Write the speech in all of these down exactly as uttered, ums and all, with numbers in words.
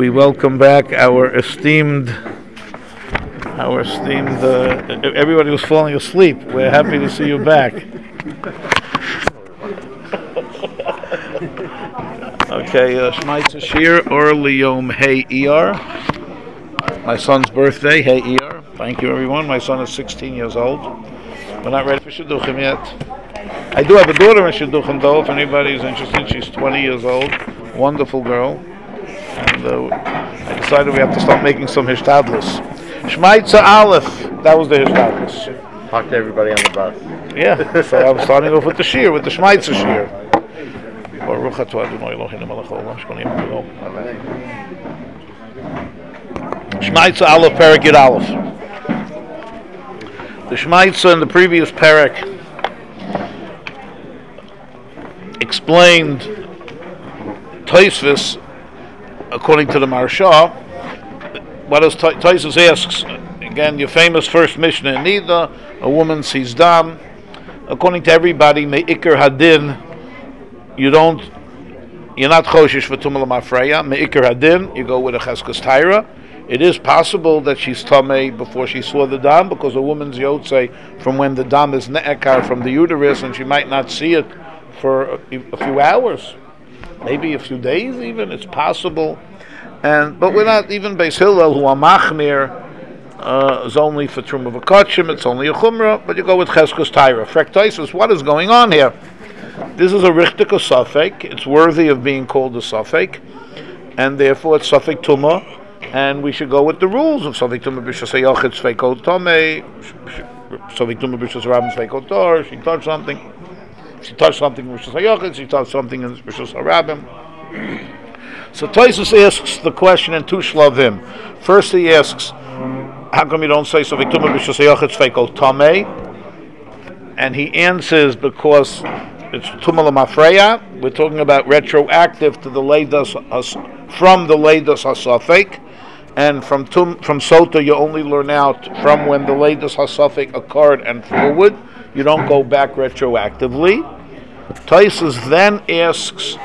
we welcome back our esteemed, our esteemed, uh, everybody was falling asleep. We're happy to see you back. Okay, uh, Shmaitza Shir, Or Liyom Hey Iyar. My son's birthday, Hey Iyar. Thank you, everyone. My son is sixteen years old. We're not ready for Shidduchim yet. I do have a daughter in Shidduchim, though, if anybody's interested. She's twenty years old. Wonderful girl. And uh, I decided we have to start making some hishtadlus. Shmaitza Aleph. That was the hishtadlus. Talk to everybody on the bus. Yeah, so I'm starting off with the shir, with the Shmaitza Shir. Baruch atah Adonai Eloheinu melech haolam shkoni v'lo. Shmaitza Aleph, Perek Yud Aleph. The Shmaitza in the previous Perek explained Tosfos, according to the Maharsha. What does Tosfos asks? Again, your famous first Mishnah in Nida, a woman sees dam. According to everybody, me'ikr hadin, you don't, you're not choshish for tumah l'mafreya. Me'ikr hadin, you go with a cheskes taira. It is possible that she's tamei before she saw the dam, because a woman's yotze from when the dam is ne'ekar from the uterus, and she might not see it for a, a few hours, maybe a few days even. It's possible. And but we're not even Beis Hillel, who are machmir, uh, is only for Truma v'Kachim, it's only a Chumrah, but you go with Cheskos Taira. Frek Tosfos, what is going on here? This is a Richtik Safek, it's worthy of being called a Safek, and therefore it's Safek Tumah, and we should go with the rules of Safek Tumah B'Shas HaYachid Sveikot Tomei, Safek Tumah B'Shas Rabim Sveikot Tor, she touched something, she touched something in B'Shas HaYachid, she touched something in B'Shas HaRabim. So Tosfos asks the question in two shlavim. First he asks, how come you don't say Safek Tumah B'Shas HaYachid Sveikot Tomei? And he answers because it's Tumah L'Mafreya. We're talking about retroactive to the Leidas from the Leidas HaSafek, and from tum, from Sota you only learn out from when the Leidas HaSafek occurred and forward. You don't go back retroactively. Tosfos then asks,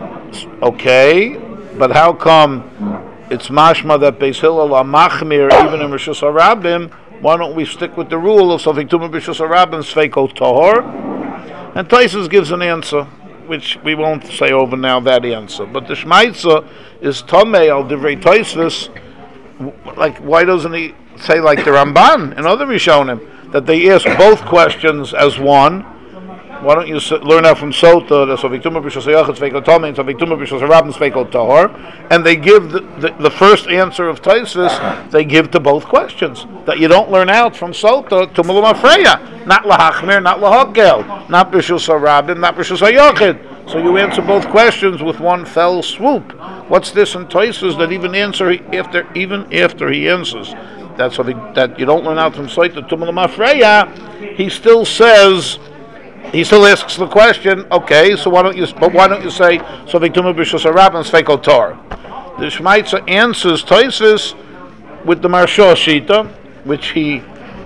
okay, but how come it's mashma that Beis Hillel are machmir even in Rishus HaRabim? Why don't we stick with the rule of Safek Tumah B'Shas HaRabim Sveikot Tahor? And Tosfos gives an answer, which we won't say over now, that answer. But the Shmaitza is Tomei al Divrei Tosfos. Like, why doesn't he say like the Ramban and other Rishonim, that they ask both questions as one? Why don't you learn out from Sota, the Safek Tumah B'Shas HaYachid Sveikot Tomei, and Safek Tumah B'Shas HaRabim Sveikot Tahor, and they give the, the, the first answer of Tosfos, they give to both questions, that you don't learn out from Sota to Tumah L'Mafreya, not L'Hachmir, not L'Hogel, not B'Shas HaRabim, not B'Shas HaYachid. So you answer both questions with one fell swoop. What's this in Tosfos that even answer after even after he answers that's something that you don't learn out from Sota to Tumah L'Mafreya? He still says. He still asks the question, okay, so why don't you, but why don't you say, Safek Tumah B'Shas HaRabim Sveikot Tor? The Shmaitza answers Tosfos with the Maharsha Shita, which he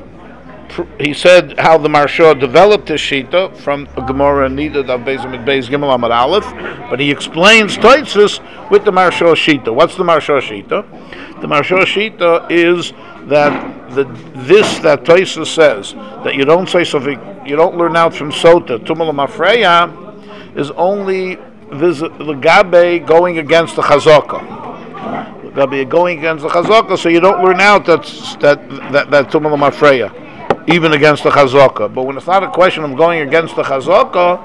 he said how the Maharsha developed his Shita from a Gemara Nida Dav Beis Amid Beis Gimel Amud Aleph, but he explains Tosfos with the Maharsha Shita. What's the Maharsha Shita? The Maharsha Shita is that the this that Tosfos says that you don't say Safek, you don't learn out from Sota Tumah L'Mafreya is only the Gabe going against the Chazaka. The Gabe going against the Chazaka, so you don't learn out that's, that that that Tumah L'Mafreya, even against the Chazaka. But when it's not a question of going against the Chazaka,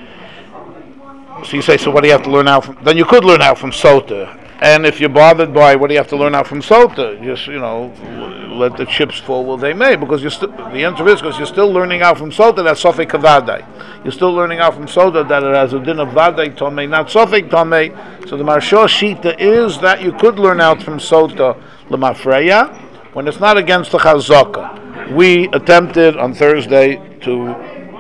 so you say, so what do you have to learn out from? Then you could learn out from Sota. And if you're bothered by what do you have to learn out from Sota, just, you know, let the chips fall where they may, because you're st- the answer is because you're still learning out from Sota that Safek Kavadai. You're still learning out from Sota that it has a din of Vadai Tomei, not Safek Tomei. So the Maharsha Shita is that you could learn out from Sota L'Mafreya when it's not against the Chazaka. We attempted on Thursday to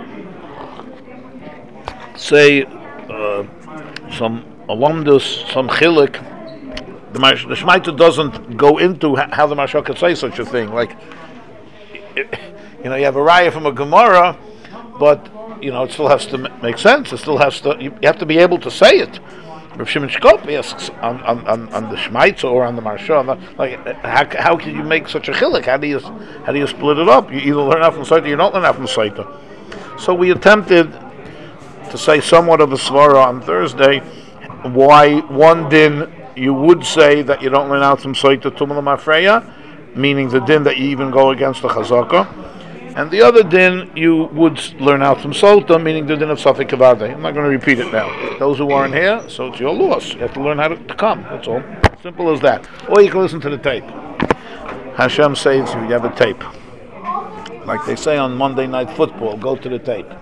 say uh, some alumnus, some chilik. The, Marsh, the Shmaita doesn't go into how the Maharsha could say such a thing. Like, it, you know, you have a raya from a Gemara, but you know, it still has to make sense. It still has to. You have to be able to say it. Rav Shimon Shkop asks on, on, on, on the Shmaitza or on the Marsha, like how, how can you make such a chilek? How do you how do you split it up? You either learn out from Saita, you don't learn out from Saita. So we attempted to say somewhat of a svara on Thursday why one din you would say that you don't learn out from Saita Tumala Mafreya, meaning the din that you even go against the Chazaka. And the other din you would learn out from Sota, meaning the din of Safek Kavade. I'm not going to repeat it now. Those who aren't here, so it's your loss. You have to learn how to, to come. That's all. Simple as that. Or you can listen to the tape. Hashem saves you. You have a tape. Like they say on Monday Night Football, go to the tape.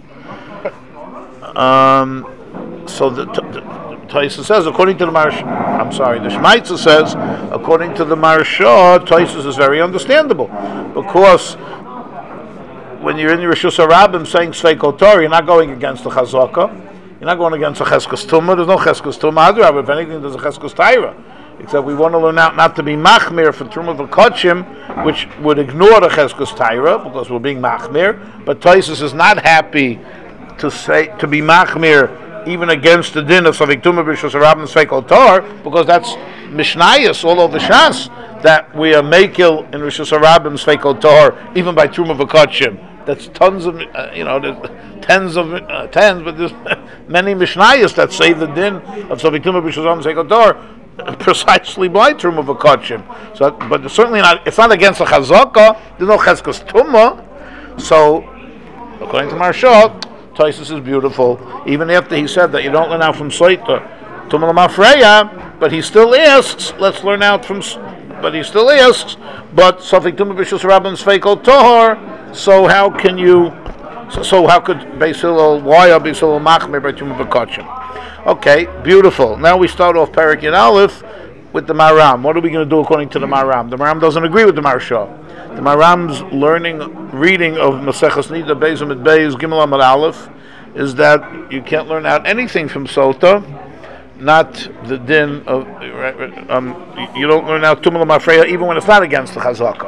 Um, so the, the, the Taisa says, according to the Marsha, I'm sorry, the Shmaitza says, according to the Marsha, Taisa is very understandable. Because when you're in the Rishus HaRabim saying Sveiko Torah, you're not going against the Chazaka. You're not going against the Cheskas Tumah. There's no Cheskas Tumah. If anything, there's a Cheskas Taira. Except we want to learn out not to be Machmir for Trumah V'Kodshim, which would ignore the Cheskas Taira, because we're being Machmir. But Taisus is not happy to say to be Machmir even against the din of Savik Tumah Rishus HaRabim Sveiko Torah, because that's Mishnayos all over Shas, that we are Mekil in Rishus HaRabim Sveiko Torah, even by Trumah V'Kodshim. That's tons of, uh, you know, there's tens of, uh, tens, but there's many Mishnayos that say the din of Savik Tumah Rishus HaRabim Sveiko Torah precisely by Trumah V'Kodshim. So, but it's certainly not, it's not against the Chazaka, there's no Cheskas Tumah. So, according to Marsha, Taisus is beautiful, even after he said that you don't learn out from Saita, Tumah Mafreya, but he still asks, let's learn out from, but he still asks, but Safek Tumah Rishus HaRabim Sveiko Torah, so how can you, so, so how could Beis Hillel, why are Beis Hillel Machmir by Tumah V'Kodshim? Okay, beautiful. Now we start off Perek Yud Aleph with the Maram. What are we going to do according to the Maram? The Maram doesn't agree with the Marsha. The Maram's learning, reading of Maseches Nida Beis Amid Beis Gimel Amud Aleph is that you can't learn out anything from Sota, not the din of, um, you don't learn out Tumah Mafreya even when it's not against the Chazaka.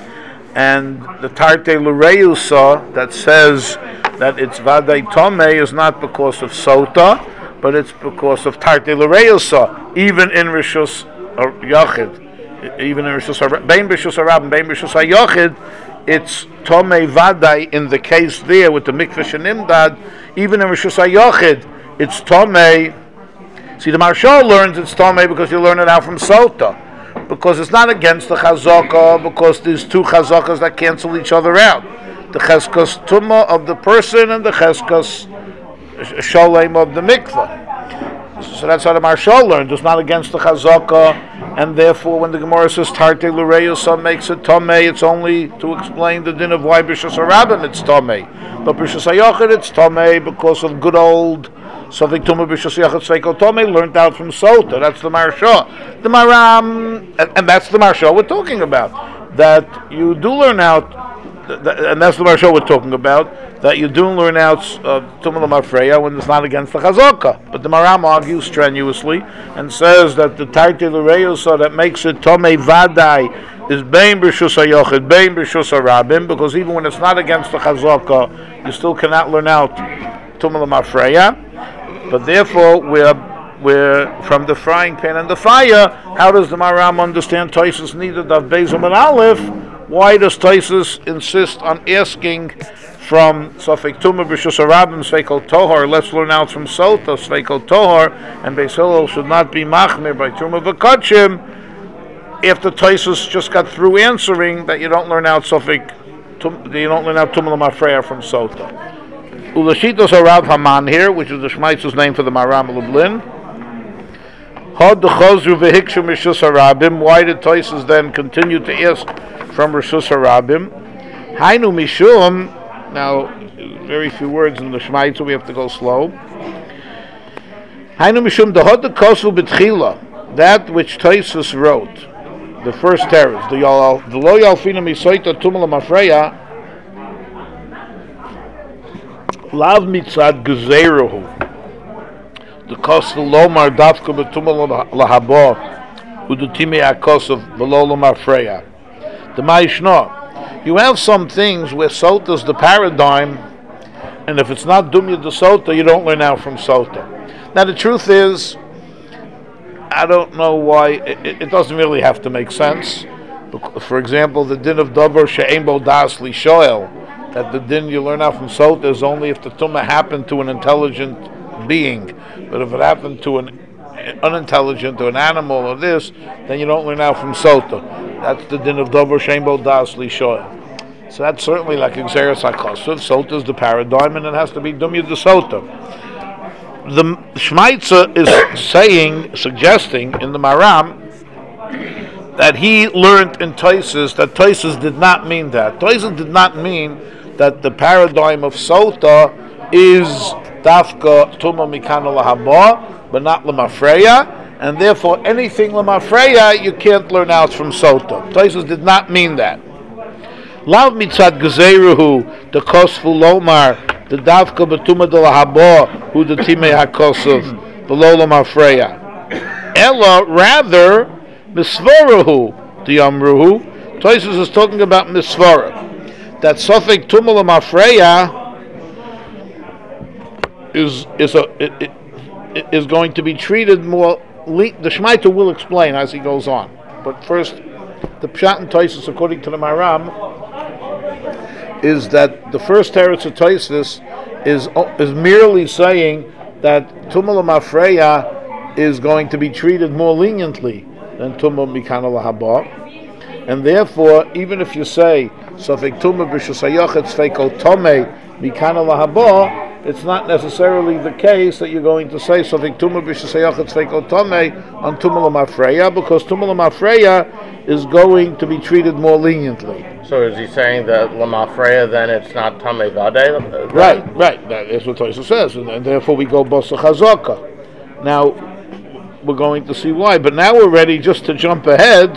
And the Tarte L'Reusa that says that it's Vadei Tomei is not because of Sota, but it's because of Tarte L'Reusa, even in Rishus Yachid. Even in Rishus Bein Rishus HaRabim, Bein Rishus HaYachid, it's Tomei Vadai in the case there with the Mikveh Shenimdad. Even in Rishus HaYachid, it's Tomei. See, the Marshal learns it's Tomei because you learn it out from Sota, because it's not against the Chazaka, because there's two Chazakas that cancel each other out. The Cheskas Tumah of the person and the Cheskas Sholem of the Mikveh. So that's how the Marshal learned. It's not against the Chazaka, and therefore when the Gemara says Tarte L'Reusa makes it Tomei, it's only to explain the din of why B'Rishus HaRabim it's Tomei. But B'Rishus HaYachid it's Tomei because of good old Safek Tumah B'Rishus HaYachid Sveiko Tomei learned out from Sota. That's the Marsha. The Maram, and, and that's the Marsha we're talking about. That you do learn out, and that's the Marsha we're talking about, that you do learn out uh, Tumah Mafreya when it's not against the Chazaka. But the Maram argues strenuously and says that the Tarte L'Reusa that makes it Tomei Vadai is Bein B'Rishus HaYachid, Bein B'Rishus HaRabim, because even when it's not against the Chazaka, you still cannot learn out Tumah Mafreya. But therefore, we're, we're from the frying pan and the fire. How does the Maram understand Taisus needed of Beis Amud Aleph? Why does Taisus insist on asking from Safek Tumah B'Rishus HaRabim Sveiko Torah, let's learn out from Sota Sveiko Torah, and Beis Hillel should not be Machmir by Trumah V'Kodshim, after Taisus just got through answering that you don't learn out Safek, you don't learn out Tumah Mafreya from Sota. Ulashitos Harav Haman here, which is the Shmaitza's name for the Maram Lublin. Had the Chazru V'Hikshu Rishus HaRabim. Why did Taisus then continue to ask from Rishus HaRabim? Hainu Mishum. Now, very few words in the Shmaitza, so we have to go slow. Hainu Mishum Dehad the Kosu B'Tchila. That which Taisus wrote, the first terrors, the Lo Yalfina Misoita Tumah Mafreya. Lav mitzad gezeruhu. The cost of lomar dafka betumah lahabo udutime akosov v'lo lomar freya. The ma'ishna. You have some things where Sota is the paradigm, and if it's not dumya de Sota, you don't learn out from Sota. Now the truth is, I don't know why. It, it doesn't really have to make sense. For example, the din of davar she'ein bo das li shoel, that the din you learn out from Sota is only if the tumah happened to an intelligent being. But if it happened to an unintelligent or an animal or this, then you don't learn out from Sota. That's the din of davar she'ein bo das li shoel. So that's certainly like Xeris HaKosuv. Sota is the paradigm, and it has to be Dumya de Sota. The Shmaitza is saying, suggesting in the Maram, that he learned in Tosfos that Tosfos did not mean that. Tosfos did not mean that the paradigm of Sota is Dafka Tuma Mikana Lahaba, but not Lamafreya, and therefore anything Lamafreya you can't learn out from Sota. Tosfos did not mean that. Lav mitzad gezeruhu the kosfu lomar the davka betuma de lahabo who the time hakosuf below lomar freya. Ella rather misvarahu the amruhu. Tosfos is talking about misvara, that sofik tuma lomar freya is is a it, it, is going to be treated more. Le- the Shmaita will explain as he goes on, but first the pshat in Tosfos according to the Maram is that the first teretz of Tosfos is is merely saying that Tumah L'Mafreya is going to be treated more leniently than Tumah Mikana L'Haba, and therefore, even if you say Sofek Tumah B'Shusayochet Sfeiko Tomei Mikana L'Haba, it's not necessarily the case that you're going to say Sofek Tumah B'Shusayochet Sfeiko Tomei on Tumah L'Mafreya, because Tumah L'Mafreya is going to be treated more leniently. So is he saying that Lamafreya then it's not Tamei Vade? Right, right. That's what Tosfos says, and, and therefore we go Bosa Chazaka. Now we're going to see why, but now we're ready just to jump ahead.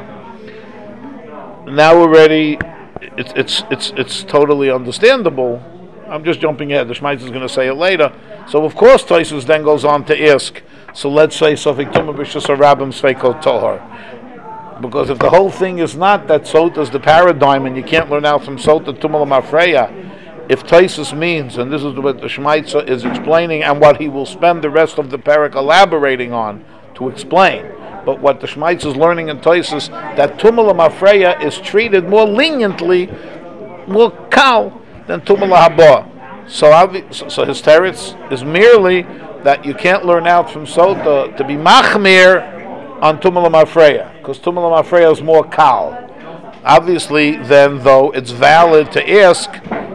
Now we're ready. It's it's it's it's totally understandable. I'm just jumping ahead. The Shmaitz is going to say it later. So of course Tosfos then goes on to ask. So let's say Sofik Tumah B'Shus Rabim Sveiko Tohar. Because if the whole thing is not that Sota is the paradigm and you can't learn out from Sota Tumah L'Mafreya, if Tosfos means, and this is what the Shmaitza is explaining and what he will spend the rest of the parak elaborating on to explain, but what the Shmaitza is learning in Tosfos, that Tumah L'Mafreya is treated more leniently, more kal, than Tumah L'Haba. So, so, so his teretz is merely that you can't learn out from Sota to be machmir on Tumah L'Mafreya, because Tumah L'Mafreya is more kal. Obviously, then, though, it's valid to ask,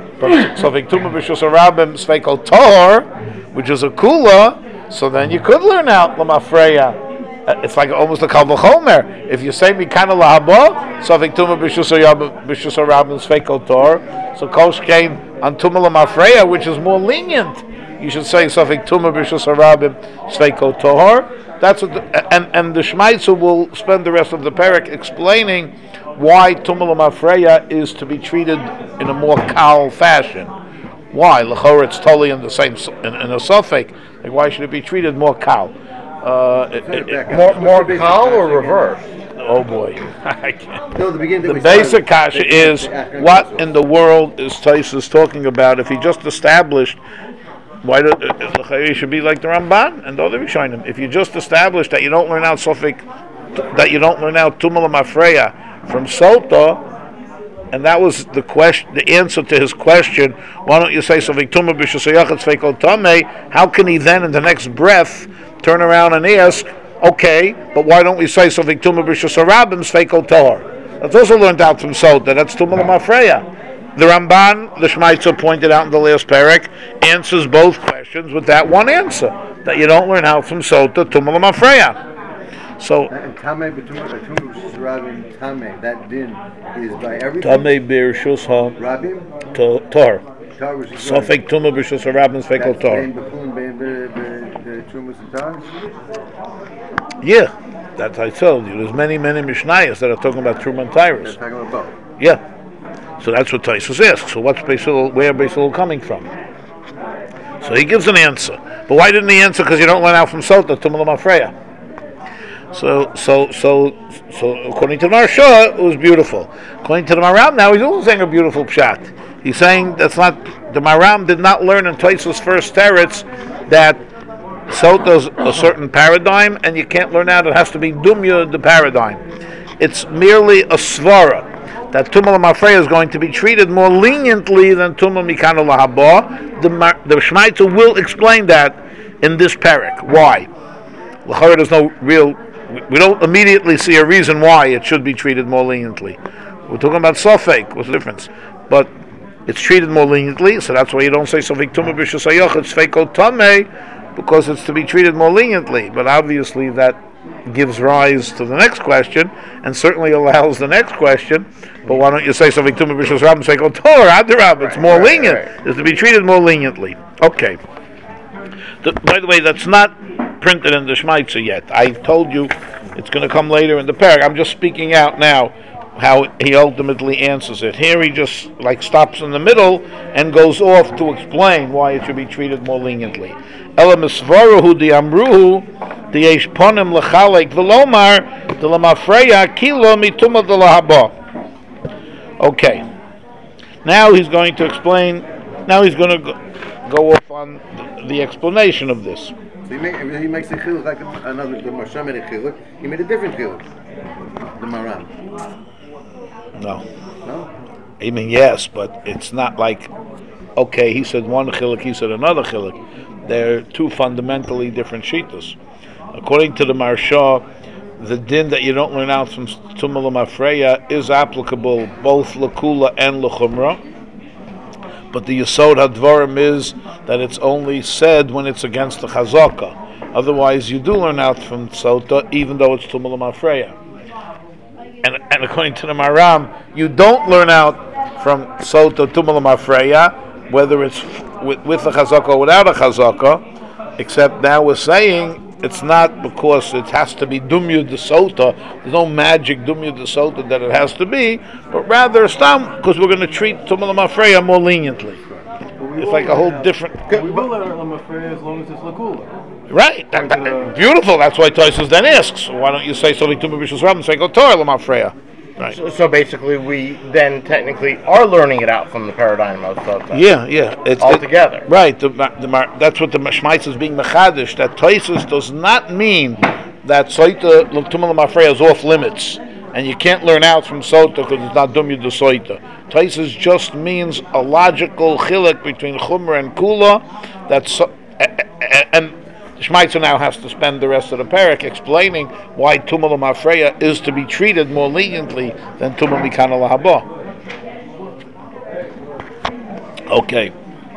Sofik Tumah B'Shus Rabim Sveiko Tohar, which is a kula, so then you could learn out L'Mafreya. It's like almost a kal v'chomer. If you say Mikana L'Haba, Sofik Tumah B'Shus Rabim Sveiko Tohar, so Kosh came on Tumah L'Mafreya, which is more lenient. You should say Sofik Tumah B'Shus Rabim Sveiko Tohar. That's what the, and and the Shmaitza will spend the rest of the parak explaining why Tumah L'Mafreya is to be treated in a more kal fashion. Why? L'chor it's totally in the same in, in a suffix. Like why should it be treated more kal? Uh, it, it, it, more more kal or reverse? Oh boy, I can't. No, the beginning. The basic kasha is what in the world is Tosfos talking about? If he just established. Why do it should be like the Ramban and the other Rishonim? If you just establish that you don't learn out Sofik, that you don't learn out Tumah L'Mafreya from Sota, and that was the question, the answer to his question. Why don't you say Sofik Tumah B'Shusayachet Sveiko Tamei? How can he then, in the next breath, turn around and ask, okay, but why don't we say Sofik Tumah B'Shusarabim Sveiko Tohar? That's also learned out from Sota. That's Tumah L'Mafreya. The Ramban, the Shmaitza pointed out in the last parak, answers both questions with that one answer, that you don't learn out from Sota Tumah L'Mafreya. So, Tamei b'Tumah Rabim Tamei, that din is by everything. Tamei b'Rishus Ha Rabim Tor. Sofek Tumah b'Rishus Rabim Sveiko Tor. Yeah, that's I told you. There's many, many Mishnayos that are talking about Truman Tyrus. They're talking about both. Yeah. So that's what Tosfos asks. So what's Beisil, where Beisil coming from? So he gives an answer. But why didn't he answer? Because you don't learn out from Sota, Tumah L'Mafreya. So, so, so, so, according to the Maharsha, it was beautiful. According to the Maram, now he's also saying a beautiful pshat. He's saying that's not, the Maram did not learn in Tosfos' first teretz that Sota's a certain paradigm, and you can't learn out. It has to be dumya the paradigm. It's merely a svara that Tumah L'Mafreya is going to be treated more leniently than Tumah Mikano Lahaba. The the Shmaitza will explain that in this parak. Why? L'chara, there's no real. We don't immediately see a reason why it should be treated more leniently. We're talking about Sofek. What's the difference? But it's treated more leniently, so that's why you don't say Sofek Tumah B'Shasayach. It's Feiko Tameh, because it's to be treated more leniently. But obviously that gives rise to the next question, and certainly allows the next question. But why don't you say Sofek Tumah B'Shasayach and say Torah Adarab? It's more right, lenient. Right. It's to be treated more leniently. Okay. The, by the way, that's not printed in the Shmaitza yet. I told you it's going to come later in the parak. I'm just speaking out now how he ultimately answers it. Here he just like stops in the middle and goes off to explain why it should be treated more leniently. Ela misvaruhu di amruhu di yesh ponim lechalek v'lomar de lamafreya kilo mituma de lahaba. Okay. Now he's going to explain. Now he's going to go, go off on the, the explanation of this. So he, make, he makes a chiluk like another. The Marsha made a chiluk. He made a different chiluk. The Maram. No. No? I mean, yes, but it's not like, okay, he said one chiluk, he said another chiluk. They're two fundamentally different shittas. According to the Marsha, the din that you don't learn out from Tumah L'Mafreya is applicable both l'kula and l'chumra. But the Yesod HaDvarim is that it's only said when it's against the Chazaka. Otherwise, you do learn out from Sota, even though it's Tumah L'Mafreya. And, and according to the Maram, you don't learn out from Sota Tumah L'Mafreya, whether it's with, with a Chazaka or without a Chazaka, except now we're saying it's not because it has to be Dumya de Sota. There's no magic Dumya de Sota that it has to be, but rather Stam, because we're going to treat Tumah L'Mafreya more leniently. It's like a whole different. We will learn L'Mafreya as long as it's L'Kula. Right, that, that, beautiful. That's why Tosfos then asks, why don't you say something to Mabishas Ram and say go Torah L'Mafreya? Right. So, so basically, we then technically are learning it out from the paradigm of Sota. Yeah, yeah, it's altogether. It, right. The, the, that's what the Shmaitz is being mechadish. That Tosfos does not mean that Soita Tumah L'Mafreya is off limits, and you can't learn out from Sota because it's not Dumya de Soita. Tosfos just means a logical chilek between Chumra and Kula. That's so, and. Shmaitza now has to spend the rest of the parak explaining why Tumah L'Mafreya is to be treated more leniently than Tumah Mikana Lahaba. Okay.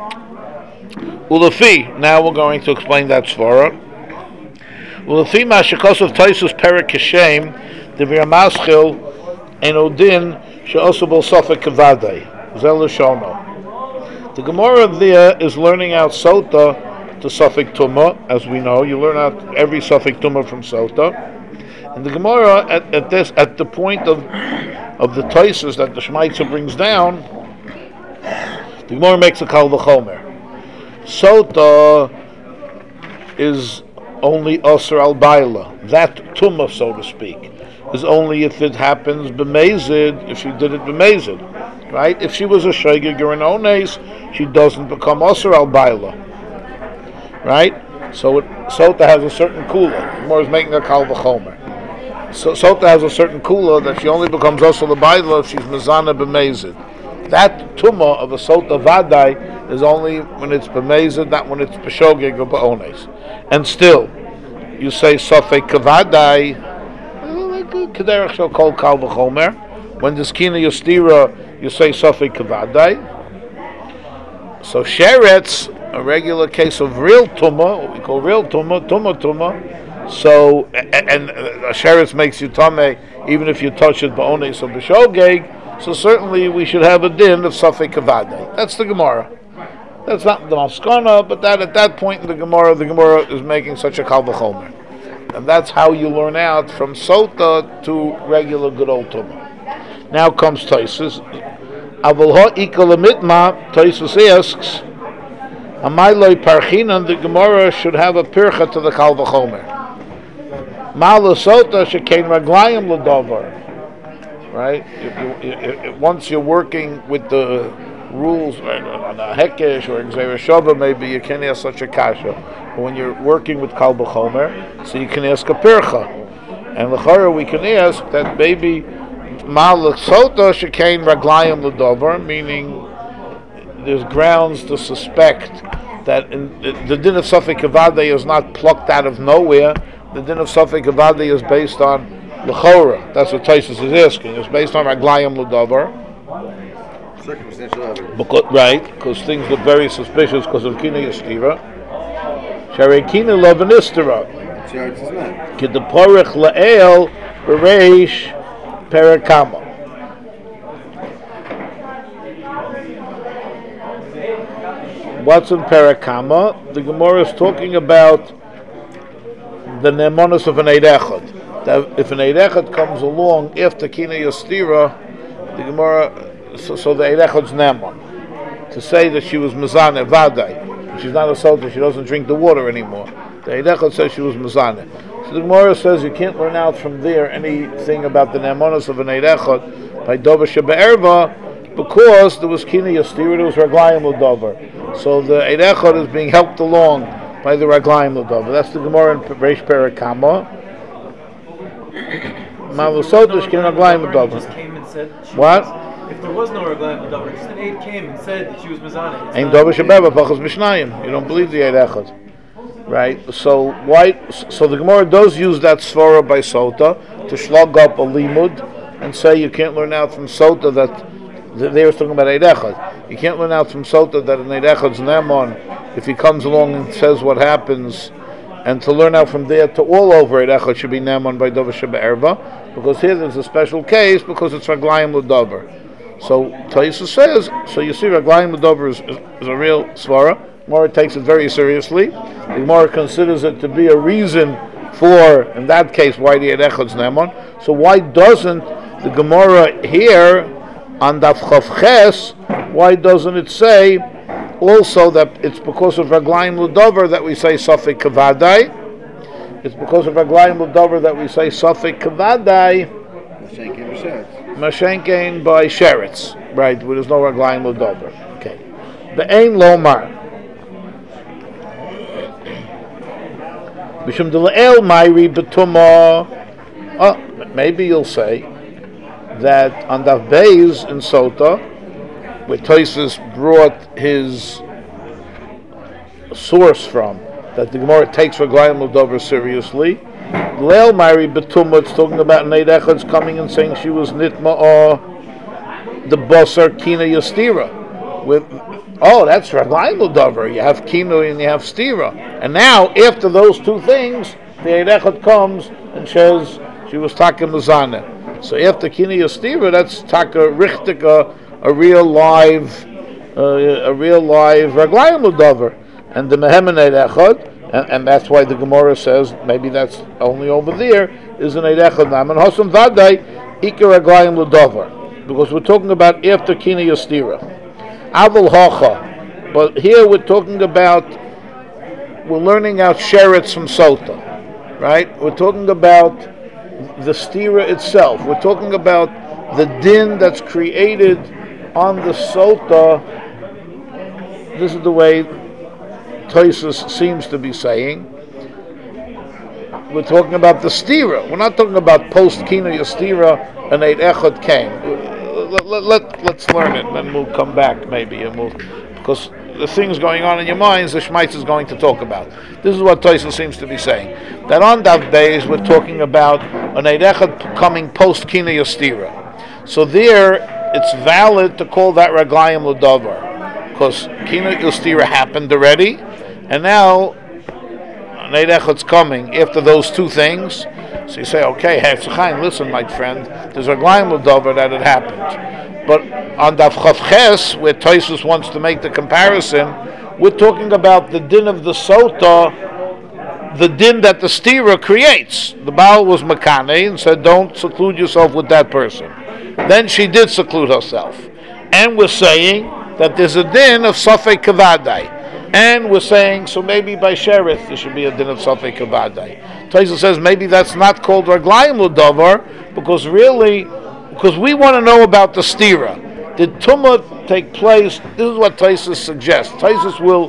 Ulafi, now we're going to explain that svara. Ulafi mashikos of Tosfos parak Keshem, the Viramaschil, and Odin, she'osu bol Sofek Kavadei. Zel Lashono. The Gemara there is learning out Sota to Sofek Tumah, as we know. You learn out every Sofek Tumah from Sota. And the Gemara, at, at this, at the point of of the Tosfos that the Shmaitza brings down, the Gemara makes a Kal V'chomer. Sota is only Osir al Baila. That Tumah, so to speak, is only if it happens b'mezid, if she did it b'mezid. Right? If she was a Shegig or an Ones, she doesn't become Osir al Baila. Right? So it, Sota has a certain kula. The Gemara is making a Kal V'chomer. So Sota has a certain kula that she only becomes Osir al Baila if she's Mezana b'mezid. That Tumah of a Sota Vadai is only when it's b'mezid, not when it's b'shogeg or b'ones. And still, you say Sofek Kavadai, like Kederach shall call Kal V'chomer. When there's Kina Yostira, you say Sofek Kavadai. So Sheretz, a regular case of real Tumah, what we call real Tumah, Tumah Tumah. So, and, and uh, Sheretz makes you Tameh, even if you touch it b'ones or b'shogeg. So certainly we should have a din of Sofek Kavadai. That's the Gemara. That's not the Maskana, but that at that point in the Gemara, the Gemara is making such a Kal V'chomer. And that's how you learn out from Sota to regular good old Tumah. Now comes Tosfos. Avol ha'ika l'mitma, Tosfos asks, Amayloi parchinan, the Gemara should have a pircha to the Kal V'chomer. Ma'ala Sota shekein raglayim l'davar. Right? If you, if, if, once you're working with the rules right, on a hekesh or exera shava, maybe you can't ask such a kasha. But when you're working with kal b'chomer, so you can ask a pircha. And l'chara we can ask that maybe mal sota shekain raglayim l'dover, meaning there's grounds to suspect that in, the, the din of Safek Kavadei is not plucked out of nowhere. The din of Safek Kavadei is based on l'chora. That's what Taisus is asking. It's based on raglayim l'dover. Circumstantial evidence. Because, right, because things look very suspicious because of Kina Yastira. Sharei Kina Lovanistira. Charge is not. Kidaporich La'el Bereish Perakama. What's in Perakama? The Gemara is talking about the nemonos of an Eid Echad. That if an Eid Echad comes along after Kina Yastira, the Gemara, so, so the Eid Echad's nemon. To say that she was Mezaneh Vadai, she's not a Sota, she doesn't drink the water anymore. The Eid Echad says she was Mezaneh. So the Gemara says you can't learn out from there anything about the nemonos of an Eid Echad by Dover Shebe'erva, because there was Kina Yastira, there was Raglayim L'Dover. So the Eid Echad is being helped along by the Raglayim L'Dover. That's the Gemara in Reish Perakama. Malusotish Kina Raglayim L'Dover. What? If there was no Raglayim L'Dover, just an aide came and said that she was Mizaneh. Ain't Dover Shebeva Pachas Mishnayim. You don't believe the Eid Echad. Right? So why? So the Gemara does use that svara by Sota to slug up a limud and say you can't learn out from Sota that they were talking about Eid Echad. You can't learn out from Sota that an Eid Echad's Nemon, if he comes along and says what happens, and to learn out from there to all over Eid Echad should be Nemon by Dover Shebe'erva, because here there's a special case because it's Raglayim L'Dover. So Taisa says, so you see Raglayim L'Dover is, is, is a real svara. Gemara takes it very seriously. The Gemara considers it to be a reason for, in that case, why the Eid Echad's Nemon. So why doesn't the Gemara here on Daf Chav Ches, why doesn't it say also that it's because of Raglayim L'Dover that we say Safek Kavadai? It's because of Raglayim L'Dover that we say Safek Kavadai. Mashenkein by Sheretz, right? Where there's no Raglayim L'Dover. Okay. Be'ein Lomar. Mishum D'Le'el Mayri B'Tumah. Oh, maybe you'll say that on Daf Beis in Sota, where Tosfos brought his source from, that the Gemara takes Raglayim L'Dover seriously. Leil Mari Betumah, it's talking about Neid Echad's coming and saying she was Nitma or the Basar Kina Yastira. With oh, that's Raglayim L'Dover. You have Kina and you have Stira. And now, after those two things, the Neid Echad comes and says she was Taka Mazana. So after Kina Yastira, that's Taka Richtika, a real live, uh, a real live Raglayim L'Dover. And the Mehem Neid Echad, and, and that's why the Gemara says maybe that's only over there, is an Eid Echad Naman Hosam Vadai Ikar Raglayim L'Dover, because we're talking about after Kina Yastira. Aval Hacha, but here we're talking about, we're learning out Sheretz from Sota, right? We're talking about the stira itself. We're talking about the din that's created on the Sota. This is the way Tosfos seems to be saying. We're talking about the stira. We're not talking about post Kina Yastira and Eid Echad came. Let, let, let, let's learn it, and then we'll come back maybe, and we'll, because the things going on in your minds, the Shmaitz is going to talk about. This is what Tosfos seems to be saying. That on Daf Beis we're talking about an Eid Echad coming post Kina Yastira. So there, it's valid to call that Raglayim L'Dover, because Kina Yastira happened already, and now an Eid Echad's coming after those two things. So you say, okay, Chaim, listen, my friend, there's a Raglayim L'Dover that it happened. But on Daf Chav Ches, where Tosfos wants to make the comparison, we're talking about the din of the Sota, the din that the stira creates. The Baal was Makane and said, don't seclude yourself with that person. Then she did seclude herself. And we're saying that there's a din of Safek Kavadai. And we're saying, so maybe by Sherith there should be a din of Safek Kavadai. Tosfos says maybe that's not called Raglayim L'Dover, because really, because we want to know about the stira. did Tumah take place? This is what Taisus suggests. Taisus will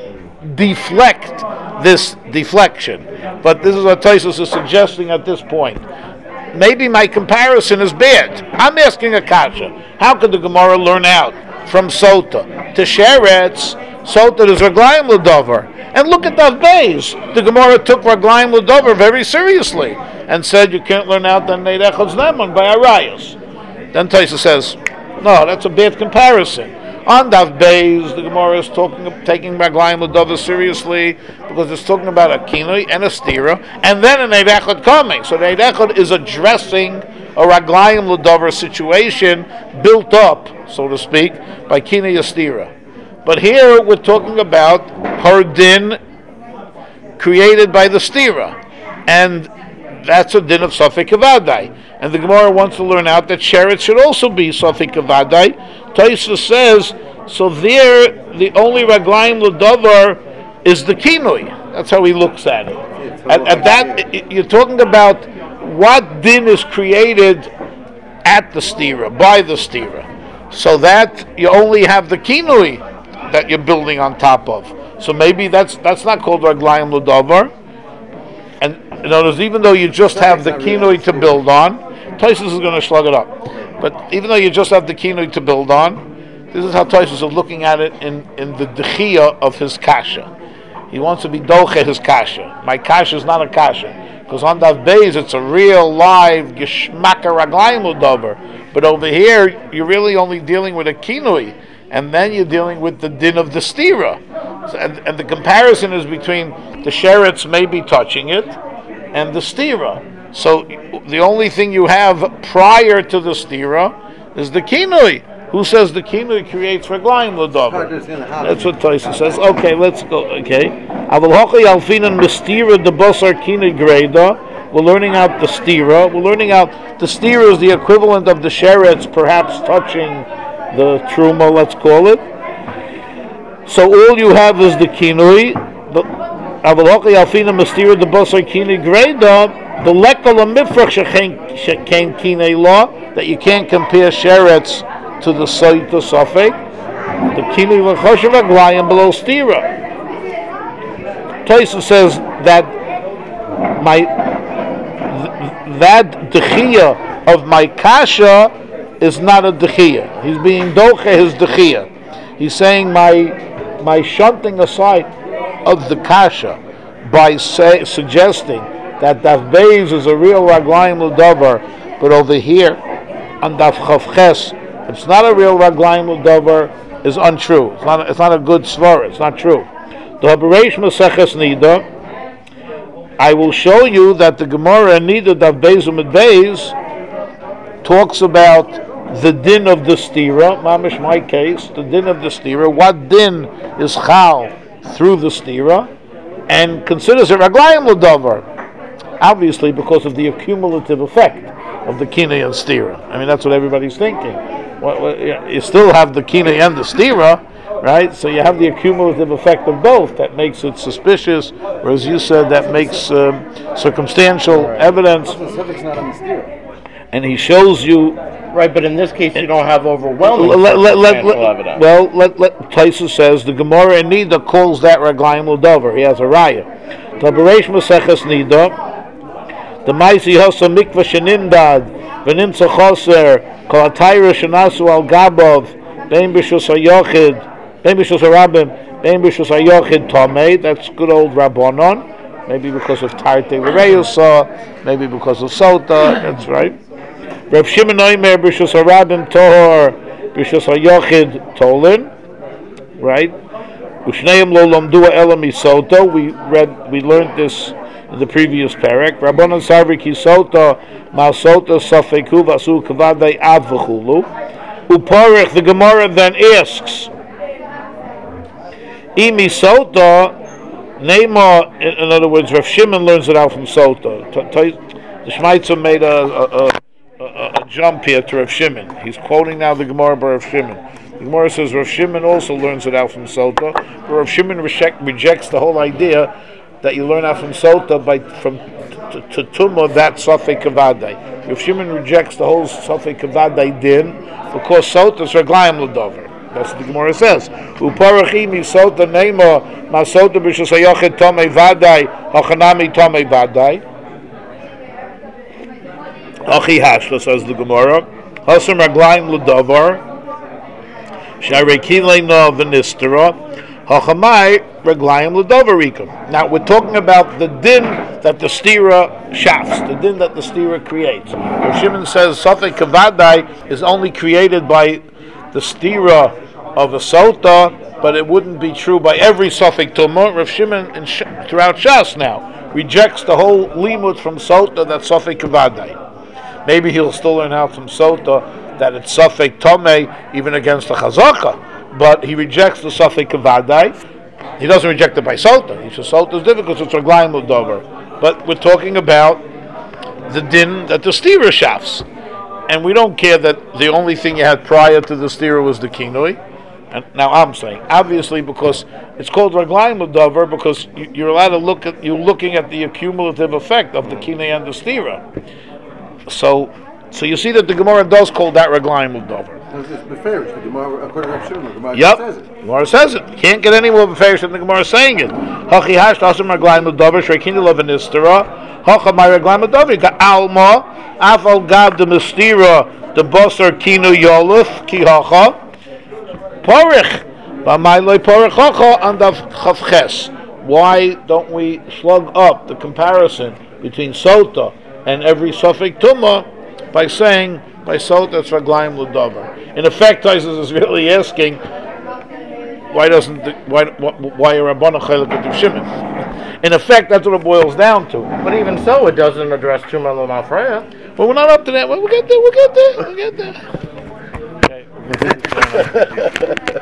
deflect this deflection, but this is what Taisus is suggesting at this point. Maybe my comparison is bad. I'm asking a kasha. How could the Gemara learn out from Sota to Sheretz? Sota is Raglayim L'Dover. And look at Dav Beis. The Gemara took Raglayim L'Dover very seriously and said you can't learn out than Neid Echad's Neman by Arayos. Then Taisa says, no, that's a bad comparison. On Dav Beis, the Gemara is talking taking Raglayim L'Dover seriously because it's talking about a kinui and a stira, and then an Neid Echad coming. So Neid Echad is addressing a Raglayim L'Dover situation built up, so to speak, by kinui and stira. But here we're talking about her din created by the stira, and that's a din of Safek Avadai. And the Gemara wants to learn out that Sheretz should also be Safek Avadai. Taisa says, so there the only Raglayim L'Dover is the kinui. That's how he looks at it. At, at that, you're talking about what din is created at the stira, by the stira. So that you only have the kinui that you're building on top of. So maybe that's that's not called Raglayim L'Dover. And in other words, even though you just have the kinui to build on, Taisus is going to slug it up. But even though you just have the kinui to build on, this is how Taisus is looking at it in, in the dechia of his kasha. He wants to be doche his kasha. My kasha is not a kasha. Because on Dav Beis, it's a real live Geshmaka Raglayim L'Dover. But over here, you're really only dealing with a kinui. And then you're dealing with the din of the stira. So, and, and the comparison is between the sheretz maybe touching it and the stira. So the only thing you have prior to the stira is the kinui. Who says the kinui creates Raglayim L'Dover? That's what Taisa says. Okay, let's go. Okay. We're learning out the stira. We're learning out the stira is the equivalent of the sheretz, perhaps touching the truma, let's call it. So all you have is the kinui. The avalochi alfina mastira the basar kinui greda. The lekal amifrach shekein kinei law that you can't compare sheretz to the site of safek. The kinui v'choshev aglayim below stira. Taisa says that my th- that dechia of my kasha is not a dechia. He's being doche his dechia. He's saying my my shunting aside of the kasha by say, suggesting that Dav Beis is a real Raglayim L'Dover, but over here on Dav Chavches it's not a real Raglayim L'Dover is untrue. It's not. It's not a good svara. It's not true. The Habereish Maseches Nida. I will show you that the Gemara in Nida Dav Beis Umid Beis talks about the din of the stira, mamish my case, the din of the stira, what din is chal through the stira, and considers it Raglayim L'Dover, obviously because of the accumulative effect of the kinei and stira. I mean, that's what everybody's thinking. Well, well, you still have the kinei and the stira, right? So you have the accumulative effect of both that makes it suspicious, whereas you said that makes um, circumstantial evidence. And he shows you. Right, but in this case, you don't have overwhelming let, let, let, let, evidence. Well, let, let, Taisa says the Gemara in Nida calls that Raglayim L'Dover. He has a raya. Tabereish Maseches Nida, the Maisi Hosa Mikva Shenimdad, V'nimtza Choser, Kol HaTayra Shenasu Al Gabov, Bein B'shus HaYochid, Bein B'shus HaRabim, Bein B'shus HaYochid Tomei. That's good old Rabbanon. Maybe because of Tarte L'Reusa, maybe because of Sota. That's right. Rav Shimon Oimer b'shus harabim tohor b'shus hayochid tolin, right? Ushneim lo lomdua elam isoto. We read, we learned this in the previous parak. Rabbanan sarvi kisota masota safeku vasu kavadei av v'chulu. Uparich, the Gemara then asks, imi sota neima. In other words, Rav Shimon learns it out from sota. The Shmaitzer made a, a, a A, a jump here to Rav Shimon. He's quoting now the Gemara by Rav Shimon. The Gemara says Rav Shimon also learns it out from Sota, but Rav Shimon reject, rejects the whole idea that you learn out from Sota by from to, to Tumah that Safek Kavadai. Rav Shimon rejects the whole Safek Kavadai din because Sota is Raglayim L'Dover. That's what the Gemara says. Uparachi mi Sota Neima ma Sota b'shasayochet Tomei Vadai hachanami Tomei Vadai. Achi Hashla, says the Gemara. Hasam Raglayim L'Dover. Sharekin Leino V'Nistera. Hachamai Raglayim L'Doverikam. Now we're talking about the din that the stira shafts, the din that the stira creates. Rav Shimon says Safek Kavadai is only created by the stira of a sota, but it wouldn't be true by every Safek Tumah. Rav Shimon in Sh- throughout Shas now rejects the whole limud from sota that Safek Kavadai. Maybe he'll still learn out from sota that it's Safek Tomei even against the Chazaka, but he rejects the Safek Kavadai. He doesn't reject it by Sota. He says Sota is difficult, so it's Raglayim L'Dover. But we're talking about the din that the stira shafts. And we don't care that the only thing you had prior to the stira was the kinui. And now I'm saying, obviously, because it's called Raglayim L'Dover, because you're allowed to look at, you're looking at the accumulative effect of the kinui and the stira. So, so you see that the Gemara does call that Raglayim L'Dover. It's beferish. The Gemara, according to Rav Shimon, the Gemara Yep. says it. Gemara says it. You can't get any more beferish than the Gemara saying it. Hachi hash tasum raglayim l'dover shreikinu lo v'nistera. Hacha my raglayim l'dover ka alma afal gad the mistira the basar kinu yoluf ki hacha porich b'may loy porich hacha andav chavches. Why don't we slug up the comparison between Sota and every Safek Tumah by saying by Sota it's Raglayim L'Dover? In effect, Taisus is really asking, why doesn't the, why why are Rabbana Chaylik with Rav Shimon? In effect, that's what it boils down to. But even so, it doesn't address Tumah L'Mafreya. But we're not up to that. We'll get there. We'll get there. We'll get there. Okay.